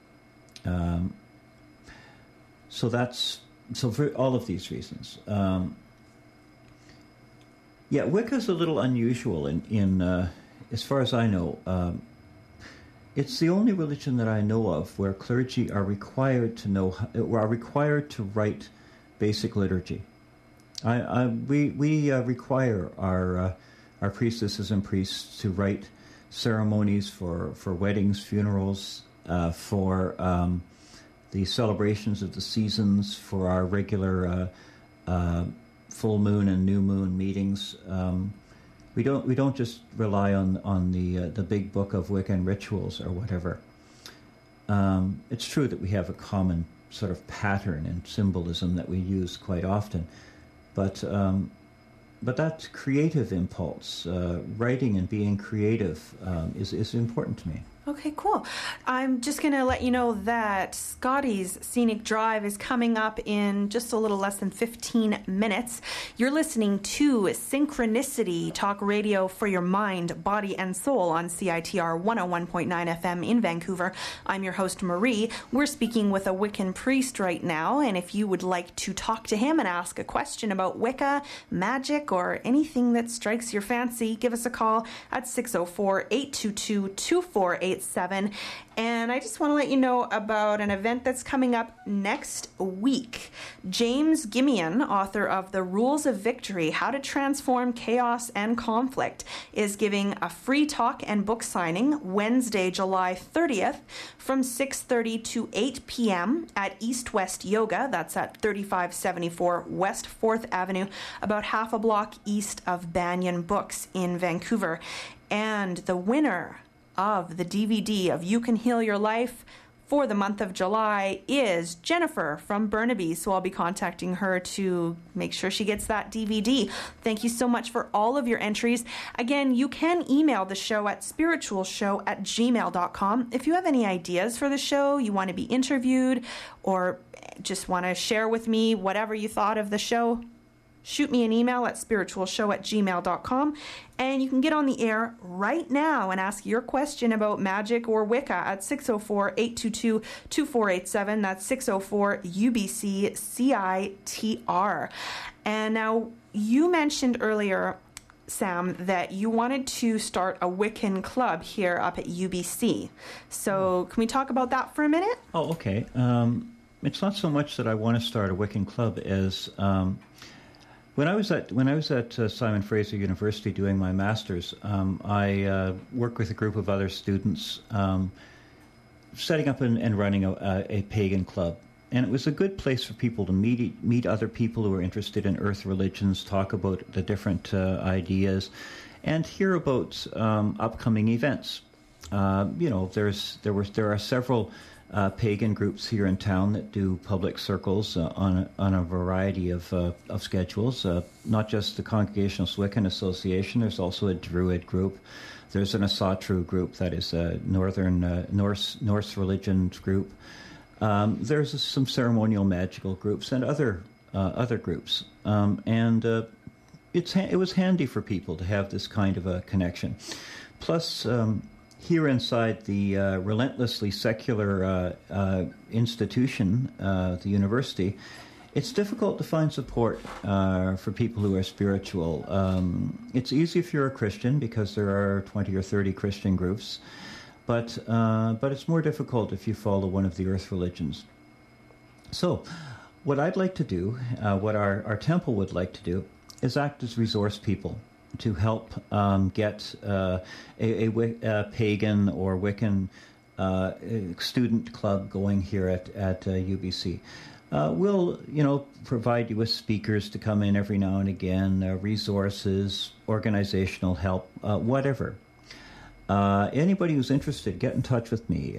So for all of these reasons. Wicca's a little unusual in as far as I know. It's the only religion that I know of where clergy are required to write basic liturgy. We require our priestesses and priests to write ceremonies for weddings, funerals, for the celebrations of the seasons, for our regular full moon and new moon meetings. We don't just rely on the big book of Wiccan rituals or whatever. It's true that we have a common sort of pattern and symbolism that we use quite often, but that creative impulse, writing and being creative, is important to me. Okay, cool. I'm just going to let you know that Scotty's Scenic Drive is coming up in just a little less than 15 minutes. You're listening to Synchronicity, talk radio for your mind, body, and soul on CITR 101.9 FM in Vancouver. I'm your host, Marie. We're speaking with a Wiccan priest right now, and if you would like to talk to him and ask a question about Wicca, magic, or anything that strikes your fancy, give us a call at 604-822-2487. And I just want to let you know about an event that's coming up next week. James Gimian, author of The Rules of Victory, How to Transform Chaos and Conflict, is giving a free talk and book signing Wednesday, July 30th from 6:30 to 8 p.m. at East West Yoga. That's at 3574 West 4th Avenue, about half a block east of Banyan Books in Vancouver. And the winner of the DVD of You Can Heal Your Life for the month of July is Jennifer from Burnaby. So I'll be contacting her to make sure she gets that DVD. Thank you so much for all of your entries. Again, you can email the show at spiritualshow@gmail.com. If you have any ideas for the show, you want to be interviewed, or just want to share with me whatever you thought of the show, shoot me an email at spiritualshow@gmail.com, and you can get on the air right now and ask your question about magic or Wicca at 604-822-2487. That's 604-UBC-CITR. And now, you mentioned earlier, Sam, that you wanted to start a Wiccan club here up at UBC. So can we talk about that for a minute? Oh, okay. It's not so much that I want to start a Wiccan club as... When I was at Simon Fraser University doing my master's, I worked with a group of other students, setting up and running a pagan club, and it was a good place for people to meet other people who are interested in earth religions, talk about the different ideas, and hear about upcoming events. There are several pagan groups here in town that do public circles on a variety of schedules. Not just the Congregationalist Wiccan Association. There's also a Druid group. There's an Asatru group, that is a Northern Norse religions group. There's some ceremonial magical groups and other groups. It was handy for people to have this kind of a connection. Plus. Here inside the relentlessly secular institution, the university, it's difficult to find support for people who are spiritual. It's easy if you're a Christian because there are 20 or 30 Christian groups, but it's more difficult if you follow one of the earth religions. So what I'd like to do, what our temple would like to do, is act as resource people to help get a pagan or Wiccan student club going here at UBC. We'll, provide you with speakers to come in every now and again, resources, organizational help, whatever. Anybody who's interested, get in touch with me.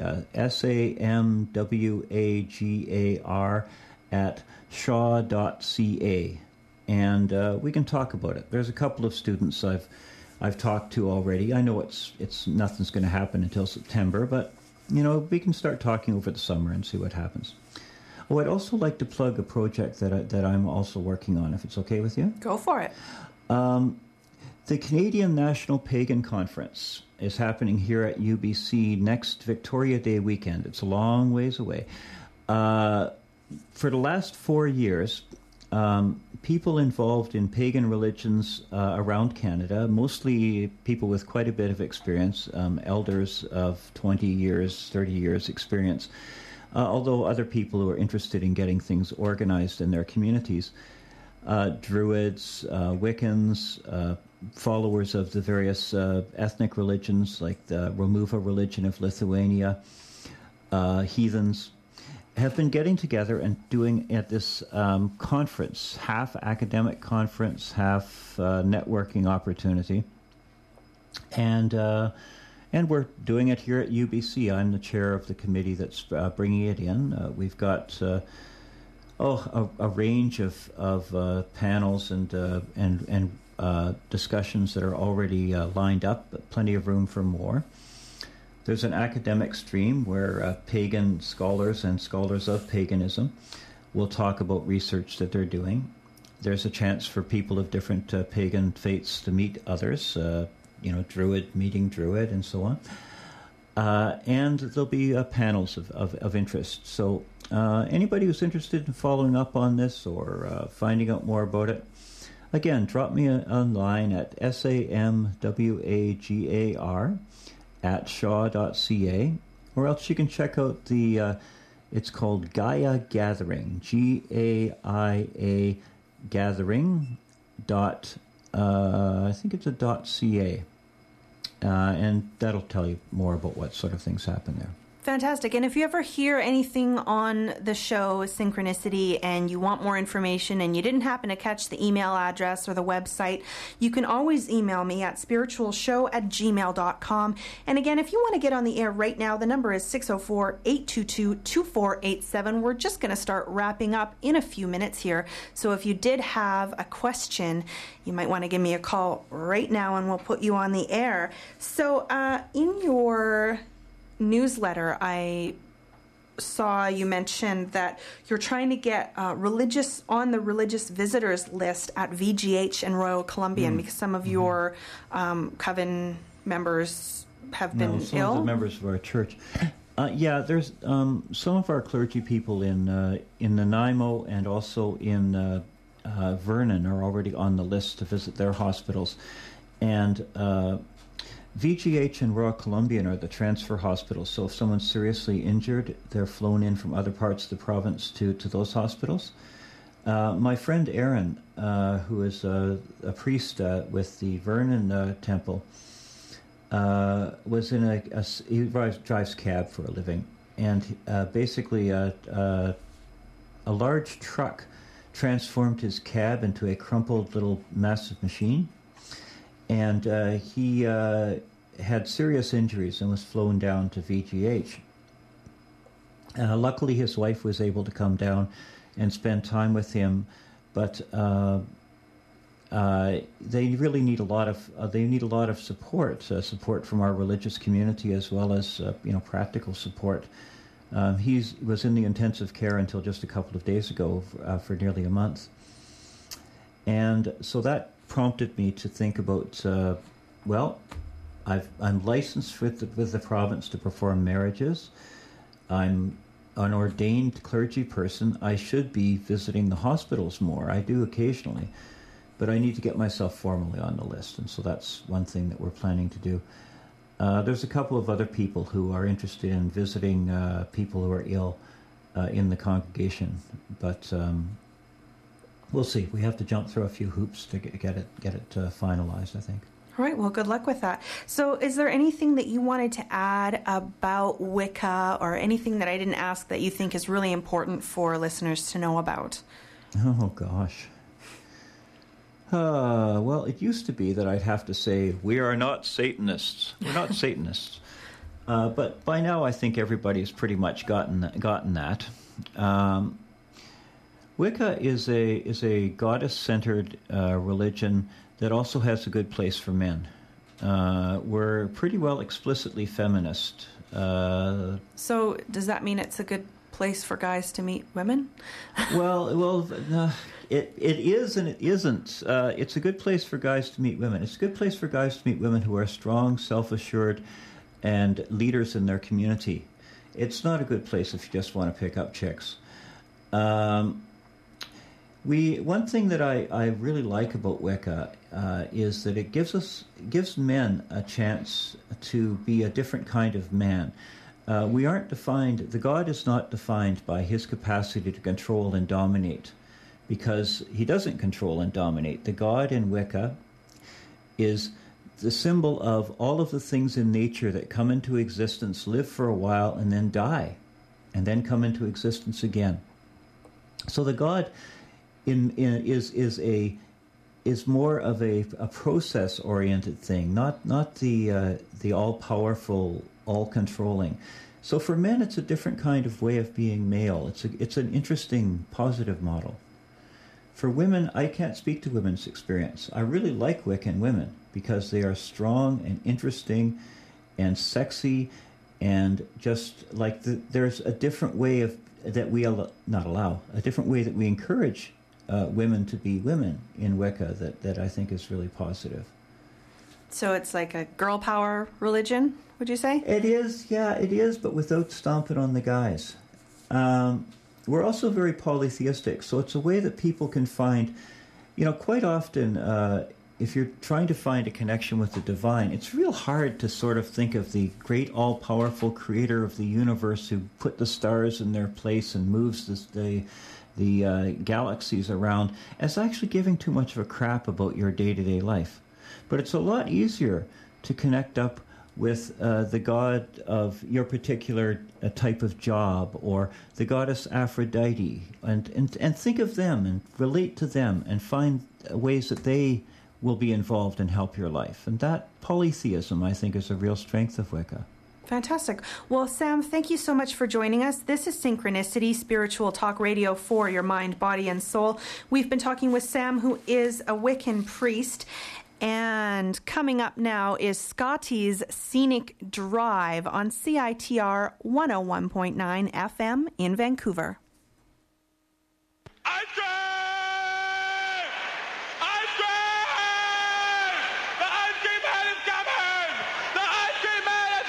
samwagar@shaw.ca. And we can talk about it. There's a couple of students I've talked to already. I know it's nothing's going to happen until September, but we can start talking over the summer and see what happens. Oh, I'd also like to plug a project that I'm also working on, if it's okay with you. Go for it. The Canadian National Pagan Conference is happening here at UBC next Victoria Day weekend. It's a long ways away. For the last 4 years. People involved in pagan religions around Canada, mostly people with quite a bit of experience, elders of 20 years, 30 years experience, although other people who are interested in getting things organized in their communities, Druids, Wiccans, followers of the various ethnic religions like the Romuva religion of Lithuania, heathens, have been getting together and doing at this conference, half academic conference, half networking opportunity. And we're doing it here at UBC. I'm the chair of the committee that's bringing it in. We've got a range of panels and discussions that are already lined up, but plenty of room for more. There's an academic stream where pagan scholars and scholars of paganism will talk about research that they're doing. There's a chance for people of different pagan faiths to meet others, Druid meeting Druid and so on. And there'll be panels of interest. So anybody who's interested in following up on this or finding out more about it, again, drop me online at samwagar@shaw.ca, or else you can check out it's called Gaia Gathering, GAIA Gathering I think it's a .ca, and that'll tell you more about what sort of things happen there. Fantastic. And if you ever hear anything on the show, Synchronicity, and you want more information and you didn't happen to catch the email address or the website, you can always email me at spiritualshow@gmail.com. And again, if you want to get on the air right now, the number is 604-822-2487. We're just going to start wrapping up in a few minutes here. So if you did have a question, you might want to give me a call right now and we'll put you on the air. So in your newsletter, I saw you mentioned that you're trying to get religious on the religious visitors list at VGH and Royal Columbian because some of your coven members have been some ill. Of the members of our church. There's some of our clergy people in Nanaimo and also in Vernon are already on the list to visit their hospitals, and VGH and Royal Columbian are the transfer hospitals, so if someone's seriously injured, they're flown in from other parts of the province to those hospitals. My friend Aaron, who is a priest with the Vernon Temple, was in he drives cab for a living, and basically a large truck transformed his cab into a crumpled little massive machine. And he had serious injuries and was flown down to VGH. Luckily, his wife was able to come down and spend time with him, but they really need a lot of support, support from our religious community as well as practical support. He was in the intensive care until just a couple of days ago for nearly a month, and so that prompted me to think about, I'm licensed with the province to perform marriages. I'm an ordained clergy person. I should be visiting the hospitals more. I do occasionally, but I need to get myself formally on the list, and so that's one thing that we're planning to do. There's a couple of other people who are interested in visiting people who are ill in the congregation, but we'll see. We have to jump through a few hoops to get it finalized, I think. All right. Well, good luck with that. So is there anything that you wanted to add about Wicca or anything that I didn't ask that you think is really important for listeners to know about? Oh, gosh. Well, it used to be that I'd have to say, we are not Satanists. We're not Satanists. But by now I think everybody's pretty much gotten that. Wicca is a goddess-centered religion that also has a good place for men. We're pretty well explicitly feminist. So does that mean it's a good place for guys to meet women? It is and it isn't. It's a good place for guys to meet women. It's a good place for guys to meet women who are strong, self-assured, and leaders in their community. It's not a good place if you just want to pick up chicks. One thing that I really like about Wicca is that it gives men a chance to be a different kind of man. We aren't defined. The god is not defined by his capacity to control and dominate, because he doesn't control and dominate. The god in Wicca is the symbol of all of the things in nature that come into existence, live for a while, and then die. and then come into existence again. So the God is more of a process-oriented thing, not the all-powerful, all-controlling. So for men, it's a different kind of way of being male. It's an interesting, positive model. For women, I can't speak to women's experience. I really like Wiccan women because they are strong and interesting and sexy, and just like there's a different way that we a different way that we encourage women to be women in Wicca that I think is really positive. So it's like a girl power religion, would you say? It is, yeah, it is, but without stomping on the guys. We're also very polytheistic, so it's a way that people can find, quite often, if you're trying to find a connection with the divine, it's real hard to sort of think of the great all-powerful creator of the universe who put the stars in their place and moves the galaxies around as actually giving too much of a crap about your day-to-day life. But it's a lot easier to connect up with the god of your particular type of job, or the goddess Aphrodite, and think of them and relate to them and find ways that they will be involved and help your life. And that polytheism, I think, is a real strength of Wicca. Fantastic. Well, Sam, thank you so much for joining us. This is Synchronicity, spiritual talk radio for your mind, body, and soul. We've been talking with Sam, who is a Wiccan priest. And coming up now is Scotty's Scenic Drive on CITR 101.9 FM in Vancouver. Ice cream! Ice cream! The ice cream man is coming! The ice cream man is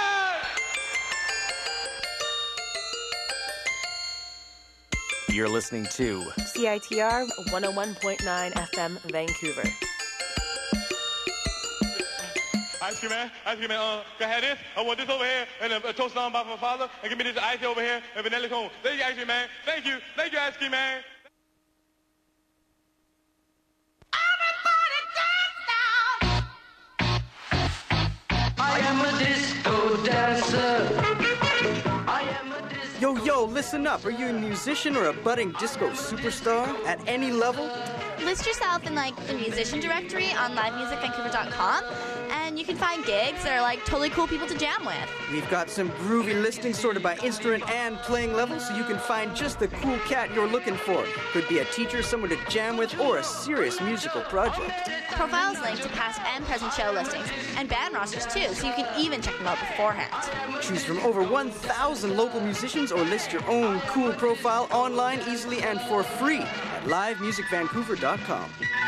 coming! You're listening to CITR 101.9 FM Vancouver. Ice cream man, can I have this? I want this over here, and a toast on by my father, and give me this ice over here, and vanilla cone. Thank you, ice cream man. Thank you, ice cream man. I am a disco dancer. Yo, listen up. Are you a musician or a budding disco superstar at any level? List yourself in the musician directory on livemusicvancouver.com, and you can find gigs that are totally cool people to jam with. We've got some groovy listings sorted by instrument and playing level, so you can find just the cool cat you're looking for. Could be a teacher, someone to jam with, or a serious musical project. Profiles linked to past and present show listings, and band rosters too, so you can even check them out beforehand. Choose from over 1,000 local musicians, or list your own cool profile online easily and for free at livemusicvancouver.com.